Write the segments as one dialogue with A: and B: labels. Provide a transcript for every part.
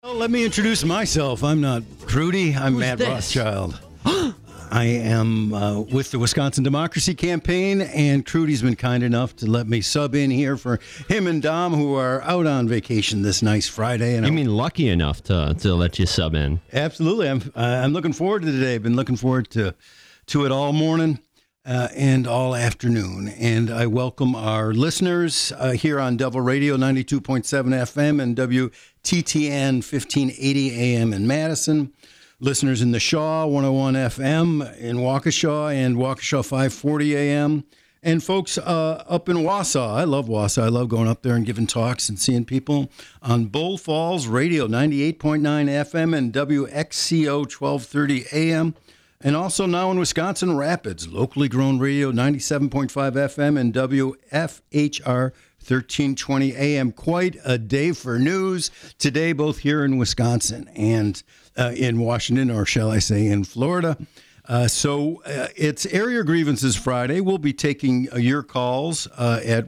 A: Well, let me introduce myself. I'm not Crudy. I'm Matt
B: this?
A: Rothschild. I am with the Wisconsin Democracy Campaign, and Crudy's been kind enough to let me sub in here for him and Dom, who are out on vacation this nice Friday. And
B: You mean lucky enough to let you sub in?
A: Absolutely. I'm looking forward to today. I've been looking forward to it all morning and all afternoon. And I welcome our listeners here on Devil Radio 92.7 FM and WTTN 1580 AM in Madison. Listeners in the Shaw 101 FM in Waukesha and Waukesha 540 AM. And folks up in Wausau. I love Wausau. I love going up there and giving talks and seeing people on Bull Falls Radio 98.9 FM and WXCO 1230 AM. And also now in Wisconsin Rapids, locally grown radio 97.5 FM and WFHR 1320 AM. Quite a day for news today, both here in Wisconsin and in Washington, or shall I say in Florida. So it's Air Your Grievances Friday. We'll be taking your calls at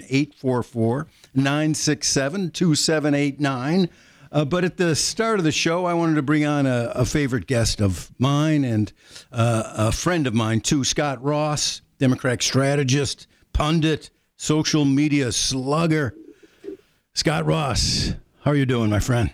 A: 1-844-967-2789. But at the start of the show, I wanted to bring on a favorite guest of mine and a friend of mine, too, Scott Ross, Democratic strategist, pundit, social media slugger. Scott Ross, how are you doing, my friend?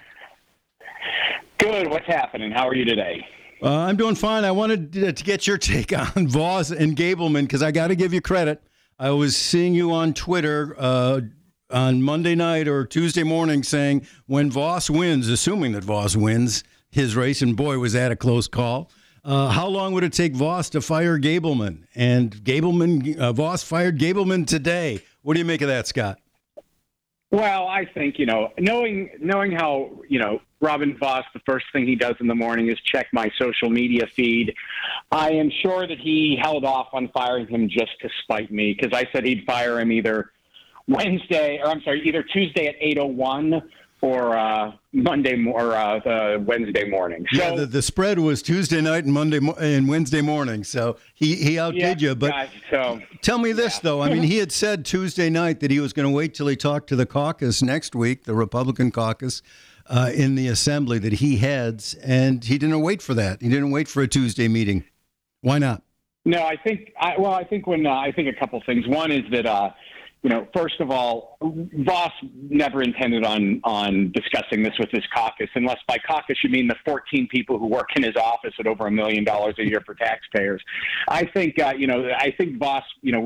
C: Good. What's happening? How are you today?
A: I'm doing fine. I wanted to get your take on Vos and Gableman because I got to give you credit. I was seeing you on Twitter on Monday night or Tuesday morning saying when Vos wins, assuming that Vos wins his race, and boy, was that a close call, how long would it take Vos to fire Gableman? And Vos fired Gableman today. What do you make of that, Scott?
C: Well, I think, knowing how, Robin Vos, the first thing he does in the morning is check my social media feed. I am sure that he held off on firing him just to spite me because I said he'd fire him either Tuesday at 8:01 or Wednesday morning. So,
A: yeah, the spread was Tuesday night and Wednesday morning. So he outdid you. But tell me this, though. I mean, he had said Tuesday night that he was going to wait till he talked to the caucus next week, the Republican caucus in the assembly that he heads, and he didn't wait for that. He didn't wait for a Tuesday meeting. Why not?
C: No, I think a couple things. One is that. First of all, Vos never intended on discussing this with his caucus, unless by caucus you mean the 14 people who work in his office at over $1 million a year for taxpayers. I think, Vos,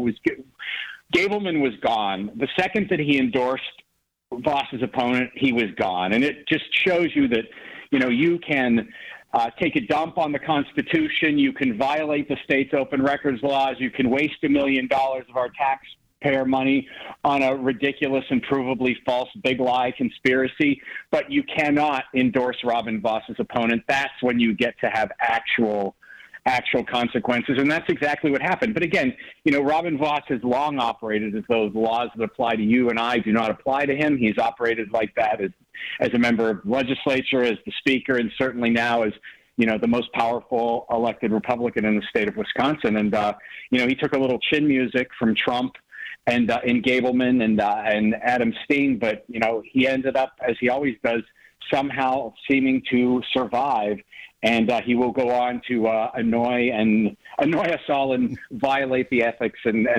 C: Gableman was gone. The second that he endorsed Vos's opponent, he was gone. And it just shows you that, you can take a dump on the Constitution, you can violate the state's open records laws, you can waste $1 million of our taxpayer money on a ridiculous and provably false big lie conspiracy, but you cannot endorse Robin Vos's opponent. That's when you get to have actual consequences, and that's exactly what happened. But again, Robin Vos has long operated as though the laws that apply to you and I do not apply to him. He's operated like that as a member of the legislature, as the speaker, and certainly now as the most powerful elected Republican in the state of Wisconsin. And he took a little chin music from Trump and in Gableman and Adam Steen, but he ended up, as he always does, somehow seeming to survive, and he will go on to annoy us all and violate the ethics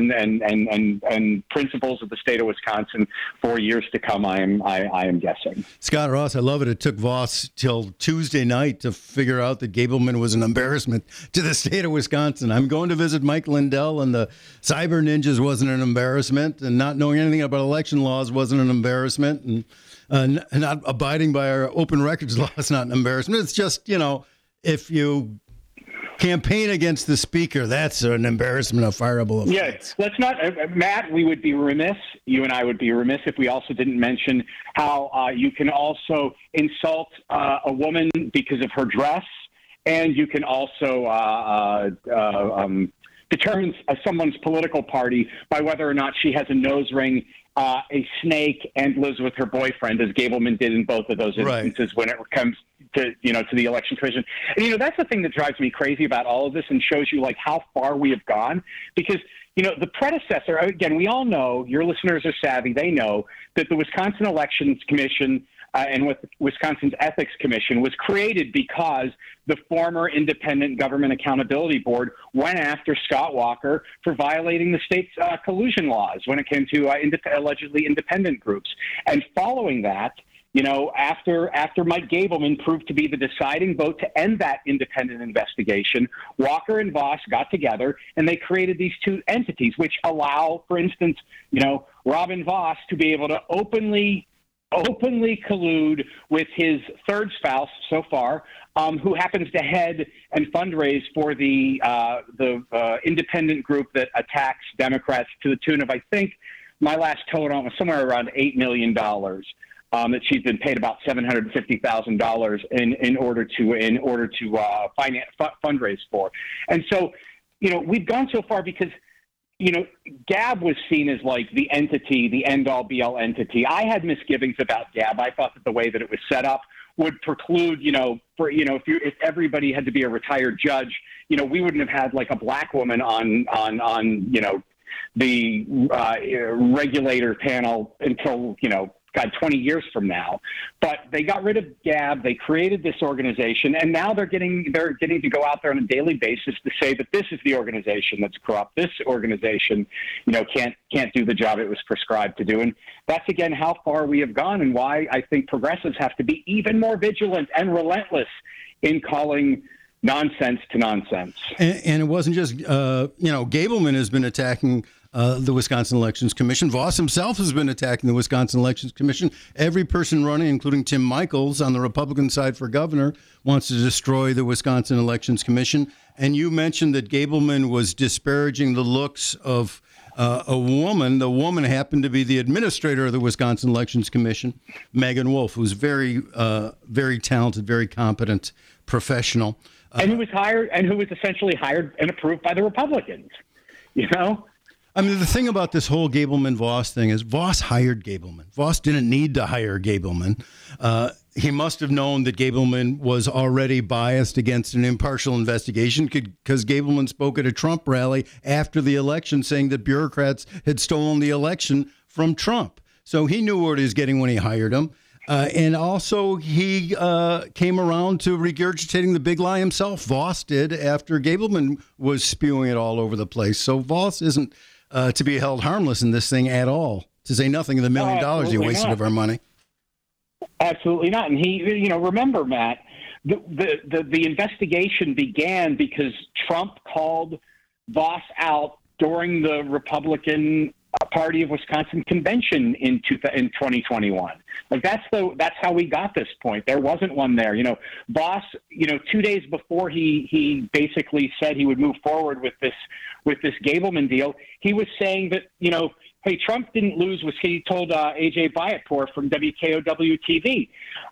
C: and principles of the state of Wisconsin for years to come. I am guessing.
A: Scott Ross, I love it. It took Vos till Tuesday night to figure out that Gableman was an embarrassment to the state of Wisconsin. I'm going to visit Mike Lindell, and the cyber ninjas wasn't an embarrassment, and not knowing anything about election laws wasn't an embarrassment, and not abiding by our open records law is not an embarrassment. It's just, if you campaign against the speaker, that's an embarrassment, a fireable offense.
C: Yes, let's not, Matt, you and I would be remiss if we also didn't mention how you can also insult a woman because of her dress, and you can also determine someone's political party by whether or not she has a nose ring, a snake, and lives with her boyfriend, as Gableman did in both of those instances when it comes to the election commission. And, that's the thing that drives me crazy about all of this and shows you how far we have gone, because, the predecessor, again, we all know, your listeners are savvy, they know that the Wisconsin Elections Commission and with Wisconsin's Ethics Commission was created because the former Independent Government Accountability Board went after Scott Walker for violating the state's collusion laws when it came to allegedly independent groups. And following that, after Mike Gableman proved to be the deciding vote to end that independent investigation, Walker and Voss got together and they created these two entities, which allow, for instance, Robin Voss to be able to openly collude with his third spouse so far, who happens to head and fundraise for the independent group that attacks Democrats to the tune of, I think, my last total was somewhere around $8 million. That she's been paid about $750,000 in order to fundraise for. And so, we've gone so far because, Gab was seen as like the entity, the end-all be-all entity. I had misgivings about Gab. I thought that the way that it was set up would preclude, if everybody had to be a retired judge, we wouldn't have had like a black woman on the regulator panel until, 20 years from now. But they got rid of Gab. They created this organization, and now they're getting to go out there on a daily basis to say that this is the organization that's corrupt. This organization, can't do the job it was prescribed to do. And that's again how far we have gone, and why I think progressives have to be even more vigilant and relentless in calling nonsense to nonsense.
A: And it wasn't just Gableman has been attacking the Wisconsin Elections Commission. Voss himself has been attacking the Wisconsin Elections Commission. Every person running, including Tim Michels on the Republican side for governor, wants to destroy the Wisconsin Elections Commission. And you mentioned that Gableman was disparaging the looks of a woman. The woman happened to be the administrator of the Wisconsin Elections Commission, Megan Wolf, who's very, very talented, very competent professional.
C: And who was essentially hired and approved by the Republicans,
A: I mean, the thing about this whole Gableman-Voss thing is Voss hired Gableman. Voss didn't need to hire Gableman. He must have known that Gableman was already biased against an impartial investigation because Gableman spoke at a Trump rally after the election saying that bureaucrats had stolen the election from Trump. So he knew what he was getting when he hired him. And also he came around to regurgitating the big lie himself. Voss did after Gableman was spewing it all over the place. So Voss isn't to be held harmless in this thing at all, to say nothing of the $1 million he wasted of our money.
C: Absolutely not. And he, remember, Matt, the investigation began because Trump called Voss out during the Republican Party of Wisconsin convention in 2021. Like that's how we got this point. There wasn't one there. Voss, 2 days before he basically said he would move forward with this Gableman deal, he was saying that, hey, Trump didn't lose, he told AJ Bayatpour from WKOW TV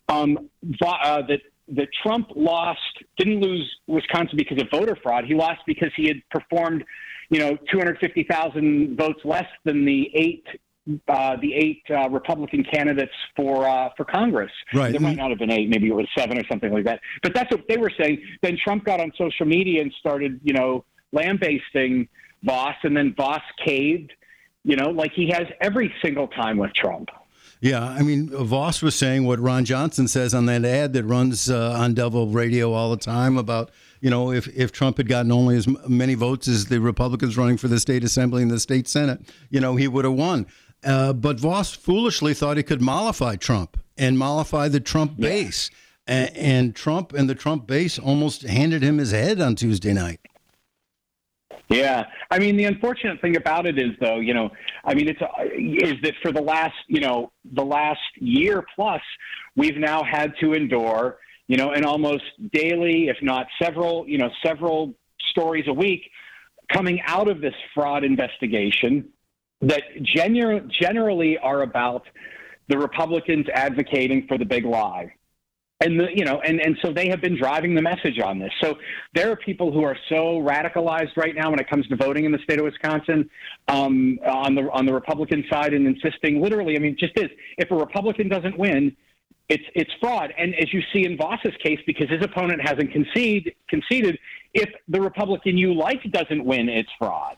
C: that Trump didn't lose Wisconsin because of voter fraud. He lost because he had performed 250,000 votes less than the eight Republican candidates for Congress.
A: Right.
C: There might not have been 8, maybe it was 7 or something like that. But that's what they were saying. Then Trump got on social media and started, lambasting Voss, and then Voss caved, like he has every single time with Trump.
A: Yeah, I mean, Voss was saying what Ron Johnson says on that ad that runs on Devil Radio all the time about, if Trump had gotten only as many votes as the Republicans running for the state assembly and the state senate, he would have won. But Voss foolishly thought he could mollify Trump and mollify the Trump base. And Trump and the Trump base almost handed him his head on Tuesday night.
C: Yeah, I mean, the unfortunate thing about it is, though, is that for the last year plus, we've now had to endure, an almost daily, if not several stories a week coming out of this fraud investigation that generally are about the Republicans advocating for the big lie. And and so they have been driving the message on this. So there are people who are so radicalized right now when it comes to voting in the state of Wisconsin, on the Republican side, and insisting literally, just if a Republican doesn't win, it's fraud. And as you see in Voss's case, because his opponent hasn't conceded, if the Republican you like doesn't win, it's fraud.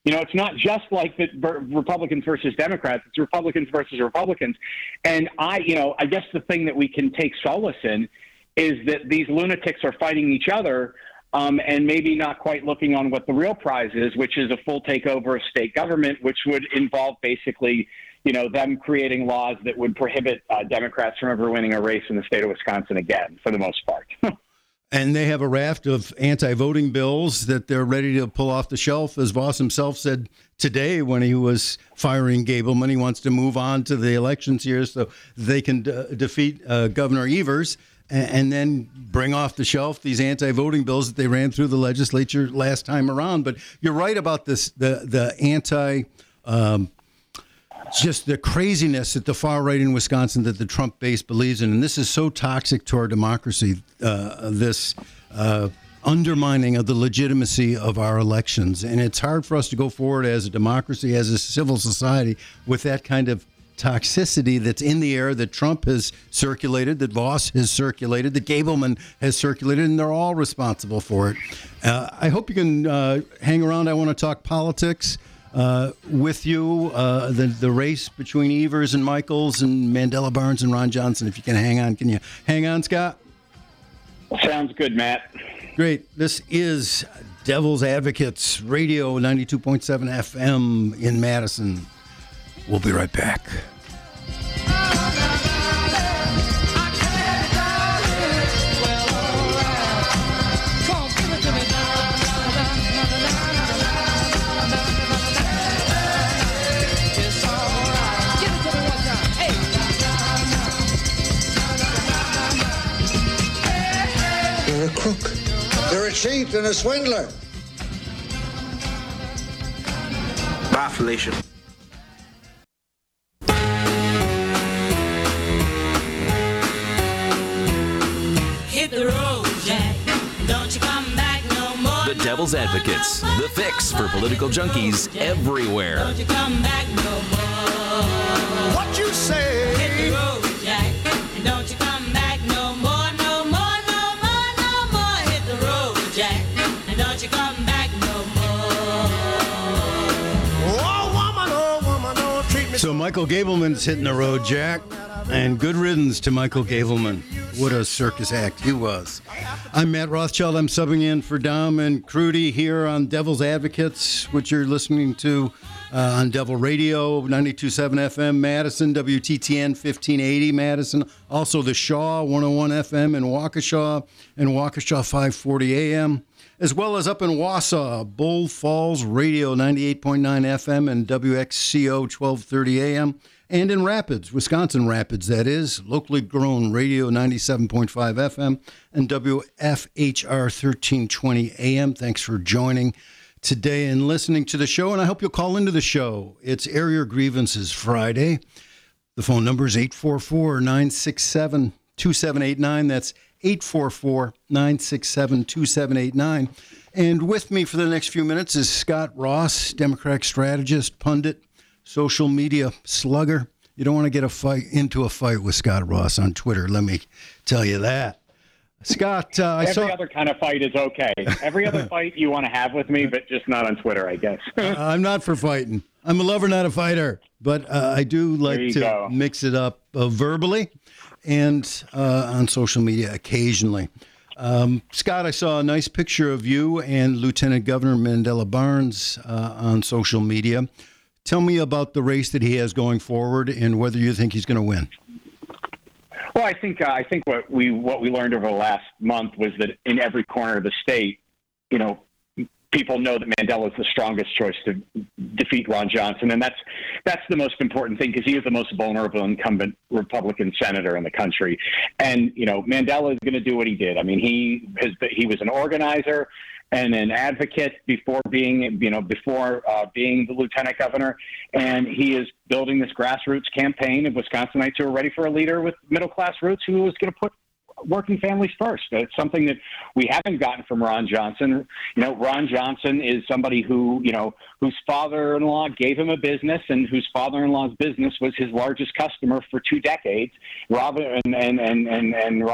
C: It's not just like the Republicans versus Democrats. It's Republicans versus Republicans. And I guess the thing that we can take solace in is that these lunatics are fighting each other and maybe not quite looking on what the real prize is, which is a full takeover of state government, which would involve basically, them creating laws that would prohibit Democrats from ever winning a race in the state of Wisconsin again, for the most part.
A: And they have a raft of anti-voting bills that they're ready to pull off the shelf. As Vos himself said today when he was firing Gableman, he wants to move on to the elections here so they can defeat Governor Evers and then bring off the shelf these anti-voting bills that they ran through the legislature last time around. But you're right about this, just the craziness at the far right in Wisconsin that the Trump base believes in. And this is so toxic to our democracy, this undermining of the legitimacy of our elections. And it's hard for us to go forward as a democracy, as a civil society, with that kind of toxicity that's in the air that Trump has circulated, that Vos has circulated, that Gableman has circulated, and they're all responsible for it. I hope you can hang around. I want to talk politics with you, the race between Evers and Michaels and Mandela Barnes and Ron Johnson. If you can hang on. Can you hang on, Scott?
C: Sounds good, Matt.
A: Great. This is Devil's Advocates Radio 92.7 FM in Madison. We'll be right back.
D: They're a crook. They're a cheat and a swindler.
E: Bye, Felicia.
F: Hit the road, Jack. Don't you come back no more.
G: The Devil's Advocates, the fix for political junkies everywhere.
F: Don't you come back no more.
D: What you say?
F: Hit the road, Jack. Don't you come back no more, no more, no more, no more. Hit the road, Jack. Don't you come back no more.
D: Oh, woman, don't treat me.
A: So Michael Gableman's hitting the road, Jack. And good riddance to Michael Gableman. What a circus act he was. I'm Matt Rothschild. I'm subbing in for Dom and Crudy here on Devil's Advocates, which you're listening to on Devil Radio, 92.7 FM Madison, WTTN 1580 Madison. Also the Shaw 101 FM in Waukesha and Waukesha 540 AM. As well as up in Wausau, Bull Falls Radio 98.9 FM and WXCO 1230 AM. And in Rapids, Wisconsin Rapids, that is, locally grown radio 97.5 FM and WFHR 1320 AM. Thanks for joining today and listening to the show, and I hope you'll call into the show. It's Air Your Grievances Friday. The phone number is 844-967-2789. That's 844-967-2789. And with me for the next few minutes is Scott Ross, Democratic strategist, pundit, social media slugger. You don't want to get into a fight with Scott Ross on Twitter, let me tell you that. Scott,
C: Every other kind of fight is okay. Every other fight you want to have with me, but just not on Twitter, I guess.
A: I'm not for fighting. I'm a lover, not a fighter. But I do like to mix it up verbally and on social media occasionally. Scott, I saw a nice picture of you and Lieutenant Governor Mandela Barnes on social media. Tell me about the race that he has going forward and whether you think he's going to win.
C: Well, I think what we learned over the last month was that in every corner of the state, people know that Mandela is the strongest choice to defeat Ron Johnson, and that's the most important thing because he is the most vulnerable incumbent Republican senator in the country. And Mandela is going to do what he did. I mean, he was an organizer and an advocate before being the lieutenant governor, and he is building this grassroots campaign of Wisconsinites who are ready for a leader with middle class roots who is going to put working families first. It's something that we haven't gotten from Ron Johnson. Ron Johnson is somebody whose father-in-law gave him a business and whose father-in-law's business was his largest customer for 2 decades. Ron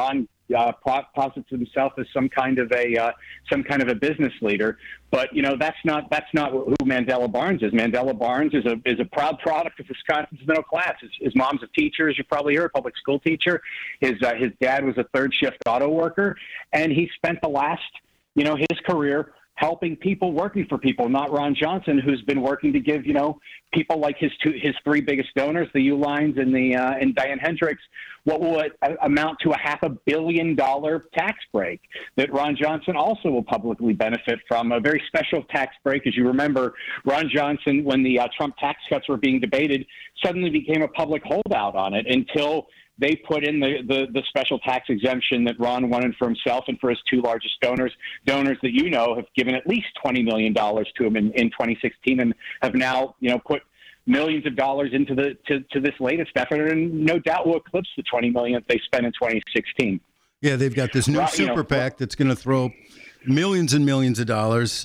C: posits himself as some kind of a business leader. But that's not who Mandela Barnes is. Mandela Barnes is a proud product of Wisconsin's middle class. His mom's a teacher, as you probably heard, a public school teacher. His dad was a third shift auto worker, and he spent the last his career helping people, working for people, not Ron Johnson, who's been working to give, people like his three biggest donors, the Uihleins and Diane Hendricks, what will amount to a $500 million tax break that Ron Johnson also will publicly benefit from, a very special tax break. As you remember, Ron Johnson, when the Trump tax cuts were being debated, suddenly became a public holdout on it until they put in the special tax exemption that Ron wanted for himself and for his two largest donors that have given at least $20 million to him in 2016 and have now put millions of dollars into to this latest effort, and no doubt will eclipse the $20 million that they spent in 2016.
A: Yeah, they've got this new super PAC that's going to throw millions and millions of dollars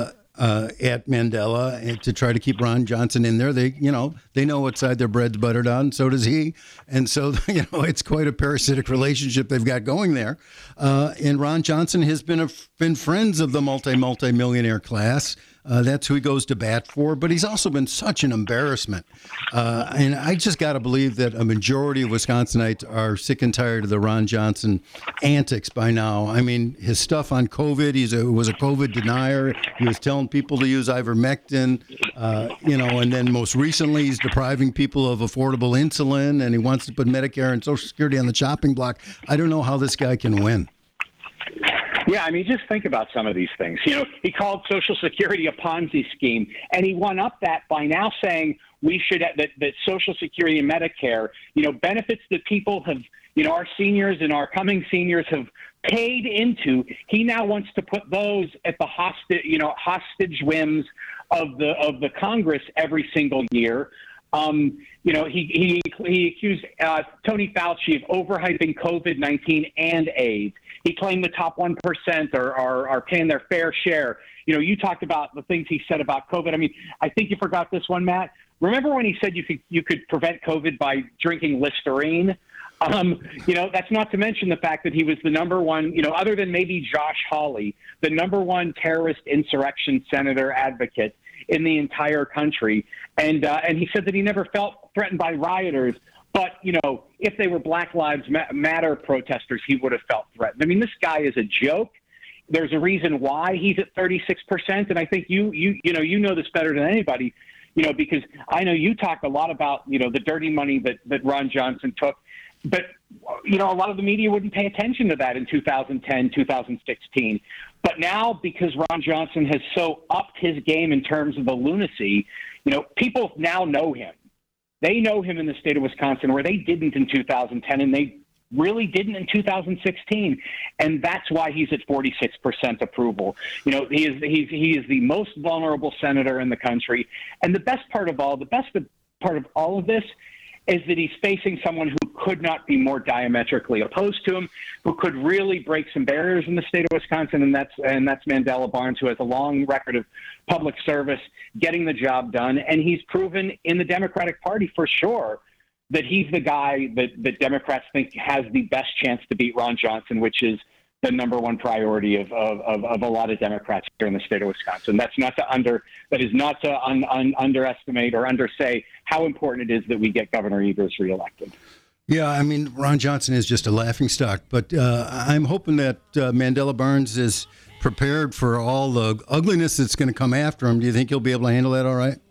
A: at Mandela to try to keep Ron Johnson in there. They know what side their bread's buttered on. So does he. And so, it's quite a parasitic relationship they've got going there. And Ron Johnson has been friends of the multi-millionaire class. That's who he goes to bat for. But he's also been such an embarrassment. And I just got to believe that a majority of Wisconsinites are sick and tired of the Ron Johnson antics by now. I mean, his stuff on COVID, he was a COVID denier. He was telling people to use ivermectin, and then most recently he's depriving people of affordable insulin, and he wants to put Medicare and Social Security on the chopping block. I don't know how this guy can win.
C: Yeah, I mean, just think about some of these things. He called Social Security a Ponzi scheme, and he won up that by now saying we should that Social Security and Medicare, benefits that people have, our seniors and our coming seniors have paid into. He now wants to put those at the hostage whims of the Congress every single year. He accused Tony Fauci of overhyping COVID-19 and AIDS. He claimed the top 1% are paying their fair share. You talked about the things he said about COVID. I mean, I think you forgot this one, Matt. Remember when he said you could prevent COVID by drinking Listerine? That's not to mention the fact that he was the number one, other than maybe Josh Hawley, the number one terrorist insurrection senator advocate in the entire country. And he said that he never felt threatened by rioters. But, if they were Black Lives Matter protesters, he would have felt threatened. I mean, this guy is a joke. There's a reason why he's at 36%. And I think you know this better than anybody, because I know you talk a lot about, the dirty money that Ron Johnson took. But, a lot of the media wouldn't pay attention to that in 2010, 2016. But now, because Ron Johnson has so upped his game in terms of the lunacy, people now know him. They know him in the state of Wisconsin where they didn't in 2010, and they really didn't in 2016. And that's why he's at 46% approval. He is the most vulnerable senator in the country. And the best part of all of this is that he's facing someone who could not be more diametrically opposed to him, who could really break some barriers in the state of Wisconsin, and that's Mandela Barnes, who has a long record of public service, getting the job done, and he's proven in the Democratic Party for sure that he's the guy that Democrats think has the best chance to beat Ron Johnson, which is the number one priority of a lot of Democrats here in the state of Wisconsin. That is not to underestimate or undersay how important it is that we get Governor Evers reelected.
A: Yeah, I mean, Ron Johnson is just a laughingstock, but I'm hoping that Mandela Barnes is prepared for all the ugliness that's going to come after him. Do you think he'll be able to handle that all right?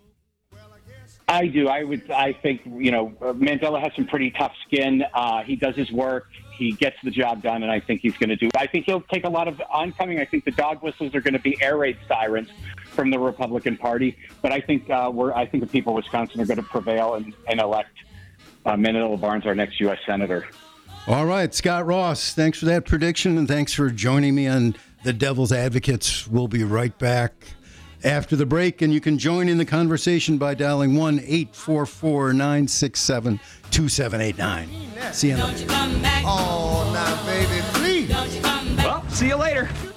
C: I do. I think, Mandela has some pretty tough skin. He does his work. He gets the job done, and I think he's going to do it. I think he'll take a lot of oncoming. I think the dog whistles are going to be air raid sirens from the Republican Party. But I think the people of Wisconsin are going to prevail and elect Mandela Barnes, our next U.S. Senator.
A: All right, Scott Ross, thanks for that prediction, and thanks for joining me on The Devil's Advocates. We'll be right back after the break, and you can join in the conversation by dialing 1-844-967-2789. See you later.
F: Don't you come back.
D: Oh, now, baby, please.
F: Don't you come back.
G: Well, see you later.